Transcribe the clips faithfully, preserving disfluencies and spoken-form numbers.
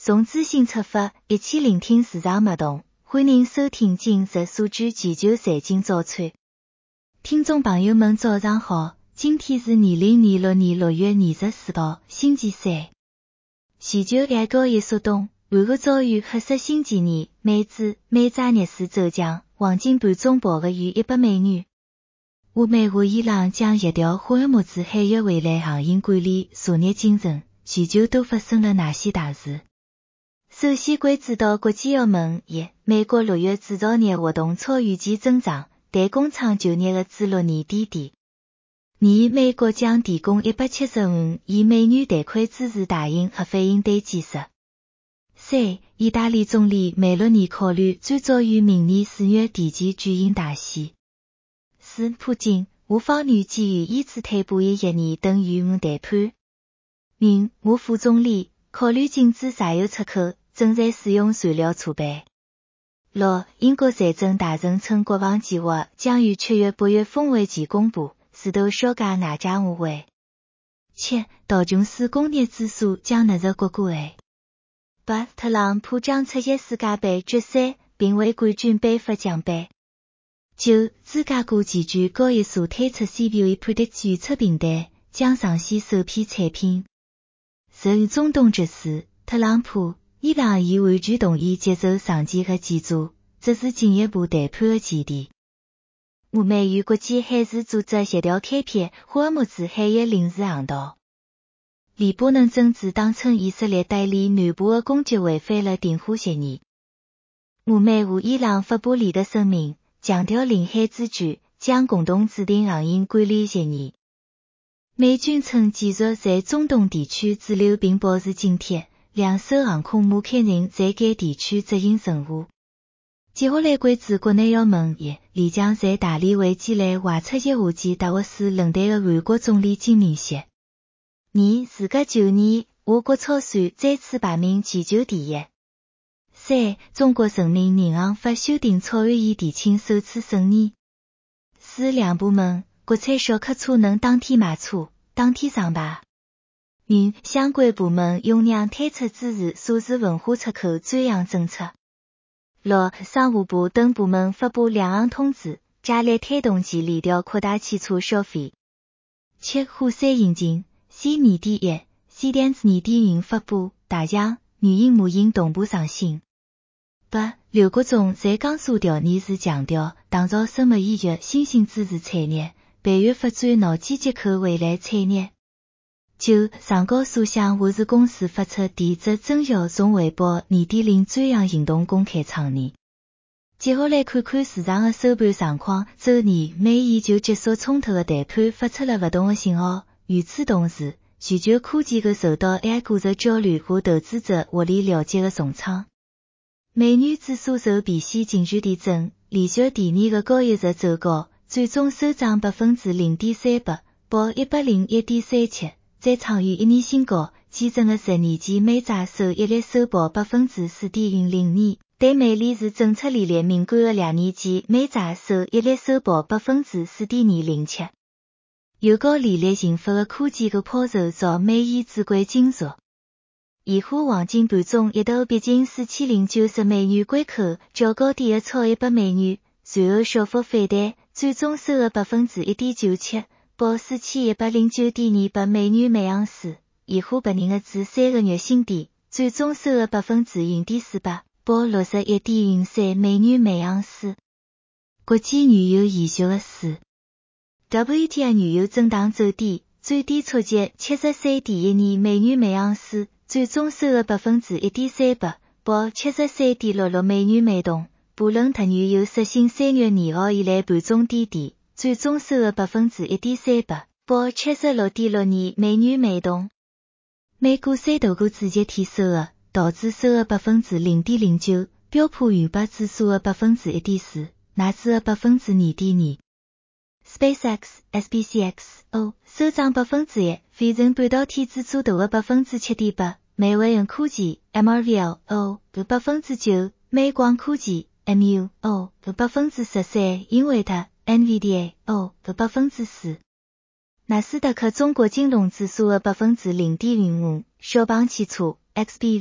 从资讯出发，一起聆听市场脉动。欢迎收听今日数据全球财经早餐。听众朋友们早上好，今天是二零二六年六月二十四号，星期三。全球外交易速动，韩国遭遇黑色星期二，美指、美债逆势走强，黄金盘中报个逾一百美元。欧美和伊朗将协调霍尔木兹海域围栏航行管理昨日进程，全球都发生了哪些大事？首先关注到国际要闻，一，美国六月制造业活动超预期增长，但工厂就业的记录年低低。二，美国将提供一百七十五亿美元贷款支持大型核反应堆建设。三，意大利总理梅洛尼考虑最早于明年四月提前举行大选。四，普京、俄方预计于伊次退步一一年等与五谈判。五，俄副总理考虑禁止石油出口，正在使用燃料储备。六，英国财政大臣称国防计划将于七月八月峰会前公布，试图削减外债外汇。七，道琼斯工业指数将纳入谷歌 A。八，特朗普将出席世界杯决赛，并为冠军颁发奖杯。九，芝加哥集团交易所推出 C B O E Predict 预测平台，将上线首批产品。十，中东局势，特朗普、伊朗已完全同意接受上级核检查，这是进一步谈判的前提。欧美与国际海事组织协调开辟霍尔木兹海域领事航道。黎巴嫩政治党称以色列代理南部的攻击违反了停火协议。欧美和伊朗发布联合声明，强调领海之举将共同制定航行管理协议。美军称继续在中东地区驻留并保持警惕，两艘航空母舰人在该地区执行任务。接下来关注国内要闻，一，即将在大理会期内外出席夏季达沃斯论坛的韩国总理金敏熙。二，时隔九年，华国超算再次排名全球第一。三，中国人民银行发修订草案以提请首次审议。四，两部门，国产小客车能当天买车，当天上牌。五，相关部门酝酿推出支持数字文化出口专项政策。六，商务部等部门发布两项通知，加力推动其链条扩大汽车消费。七，沪三引进 C 年底一 C 电子年底云发布，大疆、原型模型同步上新。八，刘国中在江苏调研时强调，打造生物医药新兴支持产业，培育发展脑机接口未来产业。九，上高速向华视公司发出第一则曾小松微博年底零专项行动公开倡议。接下来看看市场的收盘状况。周二，美伊就结束冲突的谈判发出了不同的信号。与此同时，全球科技股受到 A I 股值焦虑和投资者获利了结的重创。美元指数受避险情绪提振，连续第二个交易日走高，最终收涨 百分之零点三八，报 一百零一点三七，再创于一年新高。基准的十年期美债收益率收报 百分之四点零二，对美联储政策利率敏感的两年期美债收益率收报 百分之四点二零七。有高利率引发的科技股抛售遭美元指关紧缩。现货黄金盘中一度逼近四千零九十美元关口，较高点的超一百美元，随后小幅反弹，最终收了 百分之一点九七，报四千一百零九点二八美元每盎司。现货白银的至三个月新低，最终收了 百分之零点四八，报六十一点零三美元每盎司。国际原油延续的输。W T I 原油震荡走低，最低触及 七十三点一二美元每盎司，最终收了 百分之一点三八，报 七十三点六六美元每桶。布伦特原油实行三月二号以来盘中低点，最终收了 百分之一点三八，报 七十六点六二美元每桶。美股三大股指节天收的，道指收了 百分之零点零九，标普五百指数的 百分之一点四，纳指的 百分之二点二。SpaceX S P C X O 收涨 百分之一，飞人半导体指数大的 百分之七点八，美维恩科技 M R V L O 个 百分之九，美光科技 M U O 个 百分之十三，英伟达 N V D A O 个 百分之四。纳斯达克中国金融指数的 百分之零点零五，小鹏汽车 X P V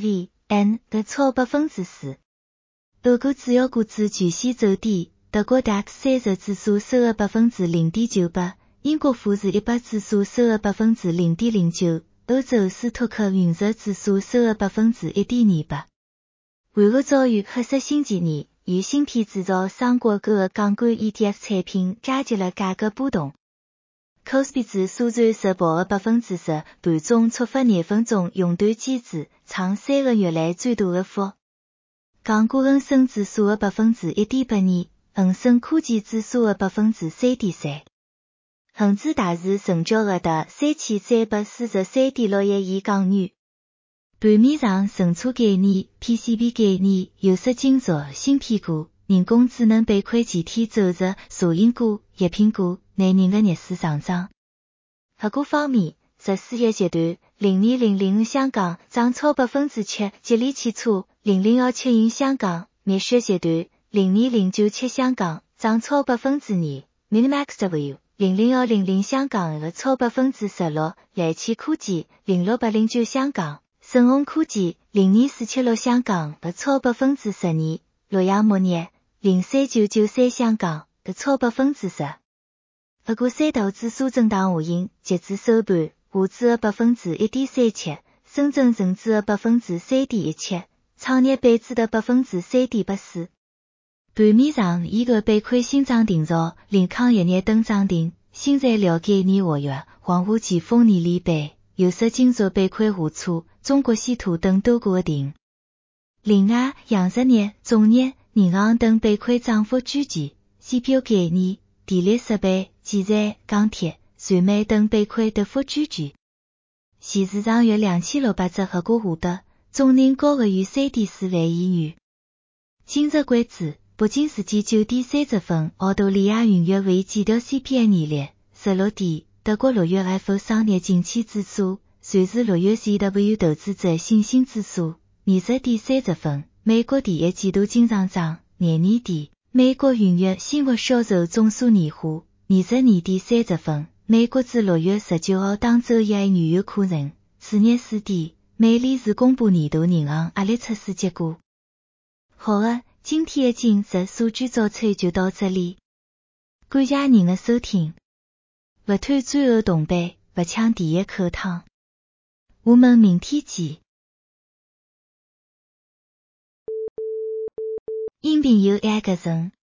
N 的超百分之四。俄国主要股指巨细走低，德国 D A X 三十指数收了百分之零点九八，英国富时一百指数收了百分之零点零九，欧洲斯托克陨石指数收了百分之一点二八。韩国遭遇黑色星期二，与芯片制造商国购的杠杆 E T F 产品加剧了价格波动。K O S P I 指数占十报的百分之十，盘中触发廿分钟熔断机制，创三个月来最大的幅。港股恒生指数的百分之一点八二，恒生科技指数的百分之三点三。恒指大市成交额达三千三百四十三点六一亿港元。盘面上，存储概念、P C B 概念、有色金属、芯片股、人工智能板块集体走弱，茶饮股、药品股、内人的逆势上涨。合股方面，十四日集团零二零零五香港涨超百分之七，吉利汽车零零二七一香港、灭雪集团零二零九七香港涨超百分之二 ，Minimax W零零二零零香港的超百分之十六，来奇科技零六八零九香港。盛虹科技零二四七六香港的超百分之十二，洛阳钼业零三九九三香港的超百分之十。俄股三大指数震荡下行，截至收盘，沪指的百分之一点三七，深圳成指的百分之三点一七，创业板指的百分之三点八四。盘面上，医疗板块新涨定潮，联康药业等涨停，新材料概念活跃，黄华钜丰年利板。有色金属板块下挫，中国稀土等多股的停。另外，养殖业、种业、银行等板块涨幅居前 ，C P U 概念、电力设备、建材、钢铁、传媒等板块跌幅居前。现市场约两千六百只合股获得，总人高额逾三点四万亿元。今日关注，北京时间九点三十分，澳大利亚允约会减调 C P I 年率，十六点。德国六月 F T S E 商业景气指数，瑞士六月 C W 投资者信心指数，二十点三十分，美国第一季度经常账，廿二点，美国允约新屋销售总数年化，二十二点三十分，美国至六月十九号当周以来原油库存，次日四点，美联储公布年度银行压力测试结果。好的，今天的今日数据早餐就到这里，感谢您的收听。不推最后动弹，不抢第一口汤。我们明天见。音频由 Agason